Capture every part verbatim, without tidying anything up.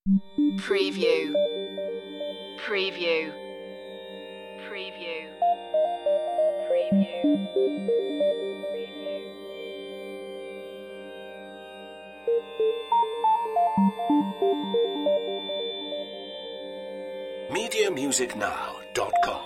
Preview. Preview. Preview. Preview. media music now dot com.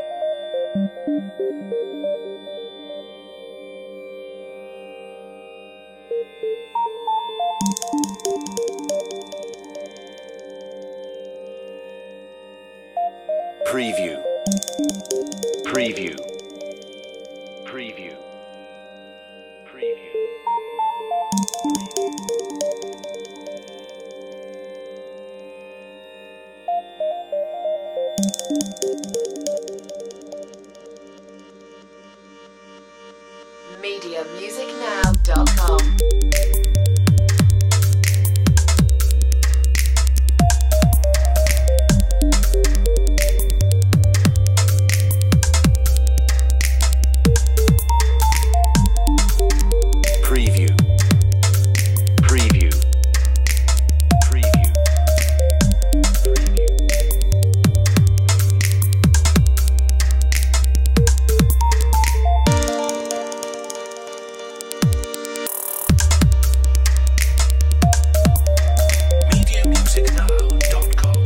Preview. Preview. Preview. Preview. media music now dot com. Preview. Preview. Preview. media music now dot com.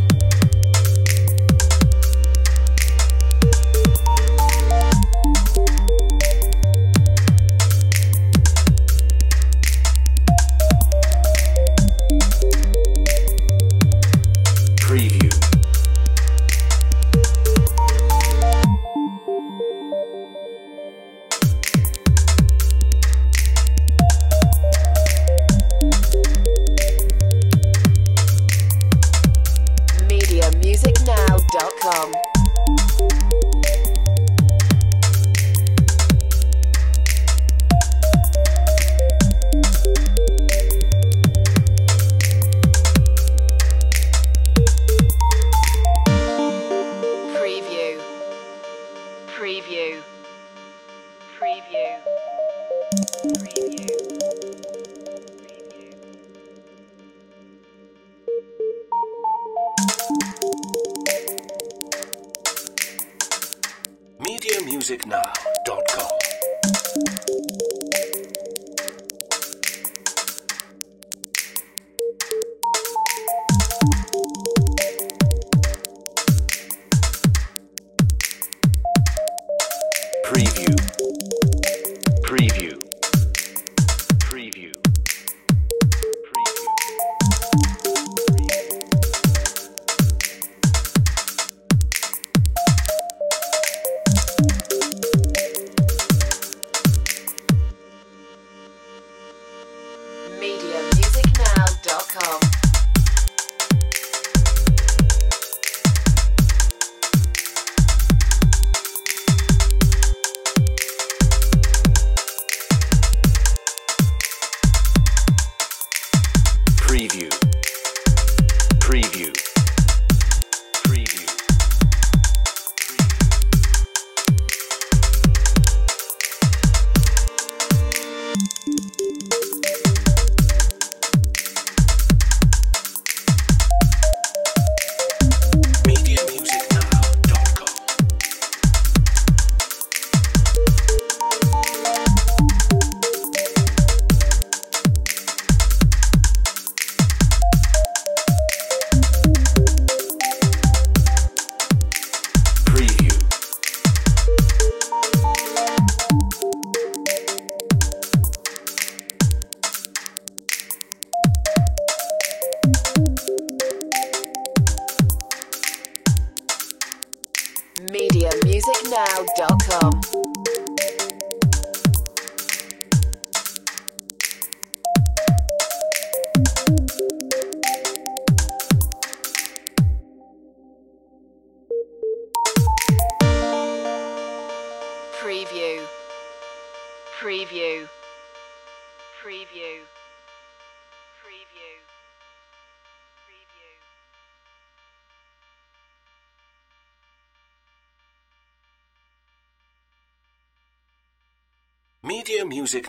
Preview. media music now dot com. Preview. Preview. Preview. Preview. media music now dot com. Preview. Preview. Preview. Preview. media music now dot com. Preview. Preview. Preview. media music now dot com. Preview. media music now dot com. Preview. Preview. Preview. Preview. Preview. media music